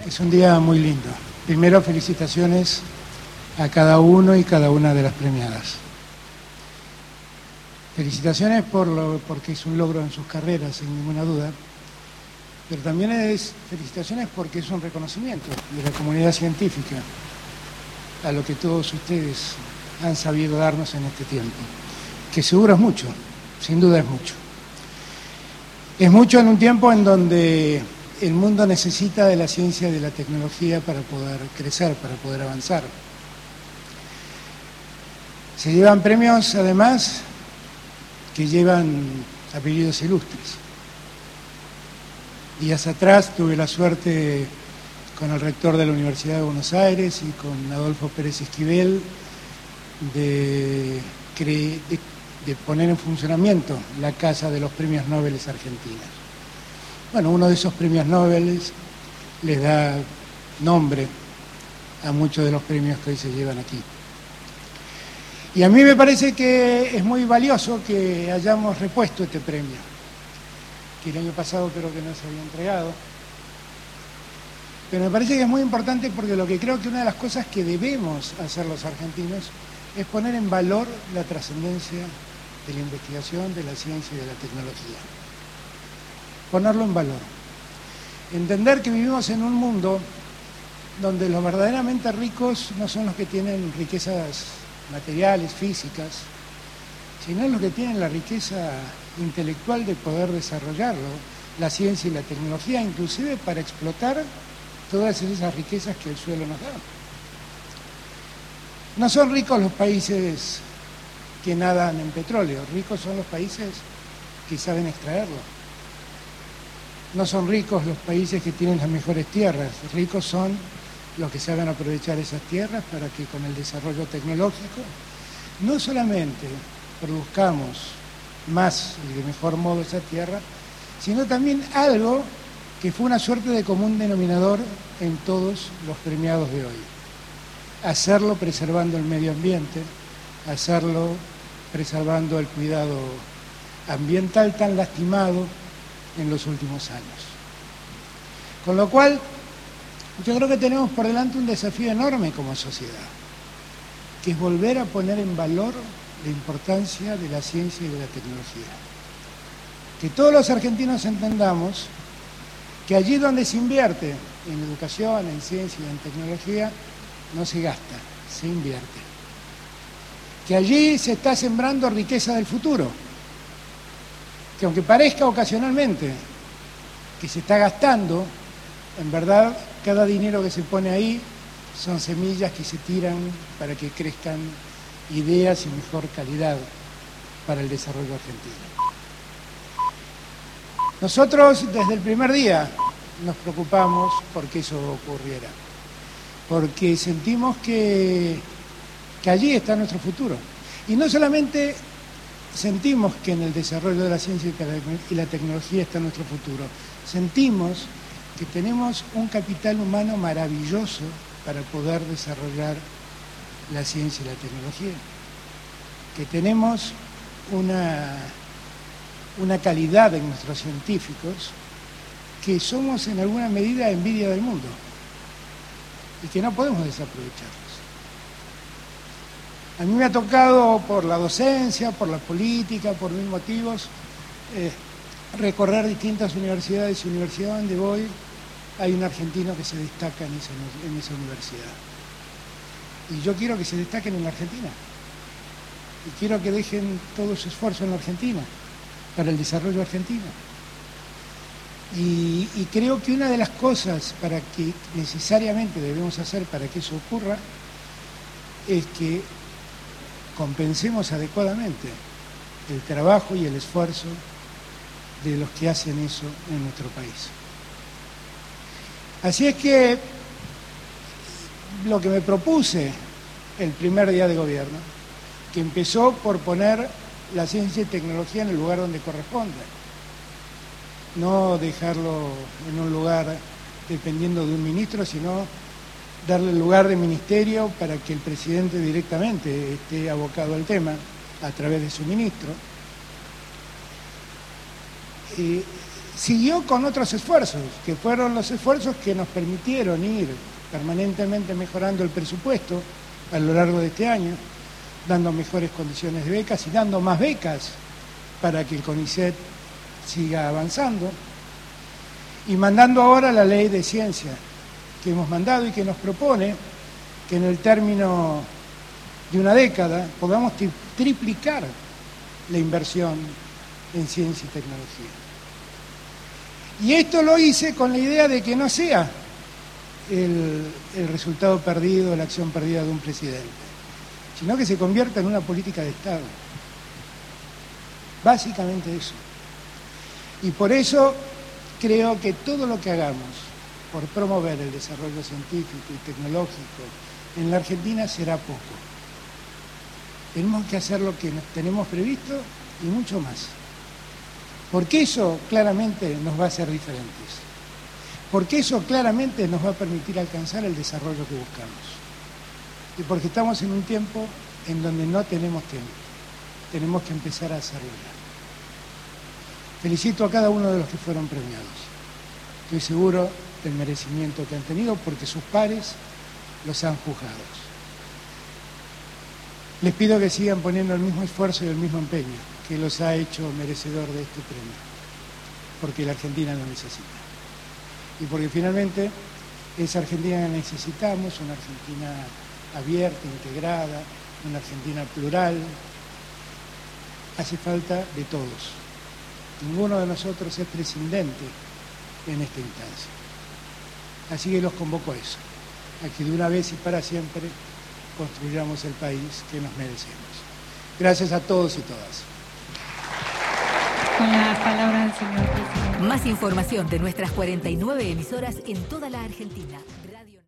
Es un día muy lindo. Primero, felicitaciones a cada uno y cada una de las premiadas. Felicitaciones porque es un logro en sus carreras, sin ninguna duda, pero también felicitaciones porque es un reconocimiento de la comunidad científica a lo que todos ustedes han sabido darnos en este tiempo, que seguro es mucho, sin duda es mucho. Es mucho en un tiempo en donde el mundo necesita de la ciencia y de la tecnología para poder crecer, para poder avanzar. Se llevan premios, además, que llevan apellidos ilustres. Días atrás tuve la suerte con el rector de la Universidad de Buenos Aires y con Adolfo Pérez Esquivel de poner en funcionamiento la Casa de los Premios Nobel Argentinos. Bueno, uno de esos premios Nobel les da nombre a muchos de los premios que hoy se llevan aquí. Y a mí me parece que es muy valioso que hayamos repuesto este premio, que el año pasado creo que no se había entregado. Pero me parece que es muy importante porque lo que creo que una de las cosas que debemos hacer los argentinos es poner en valor la trascendencia de la investigación, de la ciencia y de la tecnología. Ponerlo en valor. Entender que vivimos en un mundo donde los verdaderamente ricos no son los que tienen riquezas materiales, físicas, sino los que tienen la riqueza intelectual de poder desarrollarlo, la ciencia y la tecnología, inclusive para explotar todas esas riquezas que el suelo nos da. No son ricos los países que nadan en petróleo, ricos son los países que saben extraerlo. No son ricos los países que tienen las mejores tierras, ricos son los que saben aprovechar esas tierras para que con el desarrollo tecnológico no solamente produzcamos más y de mejor modo esa tierra, sino también algo que fue una suerte de común denominador en todos los premiados de hoy. Hacerlo preservando el medio ambiente, hacerlo preservando el cuidado ambiental tan lastimado en los últimos años. Con lo cual, yo creo que tenemos por delante un desafío enorme como sociedad, que es volver a poner en valor la importancia de la ciencia y de la tecnología. Que todos los argentinos entendamos que allí donde se invierte en educación, en ciencia y en tecnología, no se gasta, se invierte. Que allí se está sembrando riqueza del futuro, que aunque parezca ocasionalmente que se está gastando, en verdad cada dinero que se pone ahí son semillas que se tiran para que crezcan ideas y mejor calidad para el desarrollo argentino. Nosotros desde el primer día nos preocupamos porque eso ocurriera, porque sentimos que allí está nuestro futuro. Y no solamente sentimos que en el desarrollo de la ciencia y la tecnología está nuestro futuro, sentimos que tenemos un capital humano maravilloso para poder desarrollar la ciencia y la tecnología, que tenemos una calidad en nuestros científicos que somos en alguna medida envidia del mundo y que no podemos desaprovecharlos. A mí me ha tocado por la docencia, por la política, por mil motivos, recorrer distintas universidades y universidad donde voy hay un argentino que se destaca en esa universidad. Y yo quiero que se destaquen en la Argentina. Y quiero que dejen todo su esfuerzo en la Argentina, para el desarrollo argentino. Y creo que una de las cosas para que necesariamente debemos hacer para que eso ocurra es que compensemos adecuadamente el trabajo y el esfuerzo de los que hacen eso en nuestro país. Así es que lo que me propuse el primer día de gobierno, que empezó por poner la ciencia y tecnología en el lugar donde corresponde, no dejarlo en un lugar dependiendo de un ministro, sino darle el lugar de ministerio para que el presidente directamente esté abocado al tema a través de su ministro. siguió con otros esfuerzos, que fueron los esfuerzos que nos permitieron ir permanentemente mejorando el presupuesto a lo largo de este año, dando mejores condiciones de becas y dando más becas para que el CONICET siga avanzando, y mandando ahora la ley de ciencia que hemos mandado y que nos propone que en el término de una década podamos triplicar la inversión en ciencia y tecnología. Y esto lo hice con la idea de que no sea el resultado perdido, la acción perdida de un presidente, sino que se convierta en una política de Estado. Básicamente eso. Y por eso creo que todo lo que hagamos por promover el desarrollo científico y tecnológico en la Argentina será poco. Tenemos que hacer lo que tenemos previsto y mucho más. Porque eso claramente nos va a hacer diferentes. Porque eso claramente nos va a permitir alcanzar el desarrollo que buscamos. Y porque estamos en un tiempo en donde no tenemos tiempo. Tenemos que empezar a hacerlo ya. Felicito a cada uno de los que fueron premiados. Estoy seguro del merecimiento que han tenido porque sus pares los han juzgado. Les pido que sigan poniendo el mismo esfuerzo y el mismo empeño que los ha hecho merecedor de este premio, porque la Argentina lo necesita. Y porque finalmente esa Argentina que necesitamos, una Argentina abierta, integrada, una Argentina plural, hace falta de todos. Ninguno de nosotros es prescindente en esta instancia. Así que los convoco a eso, a que de una vez y para siempre construyamos el país que nos merecemos. Gracias a todos y todas. Con la palabra al señor presidente. Más información de nuestras 49 emisoras en toda la Argentina.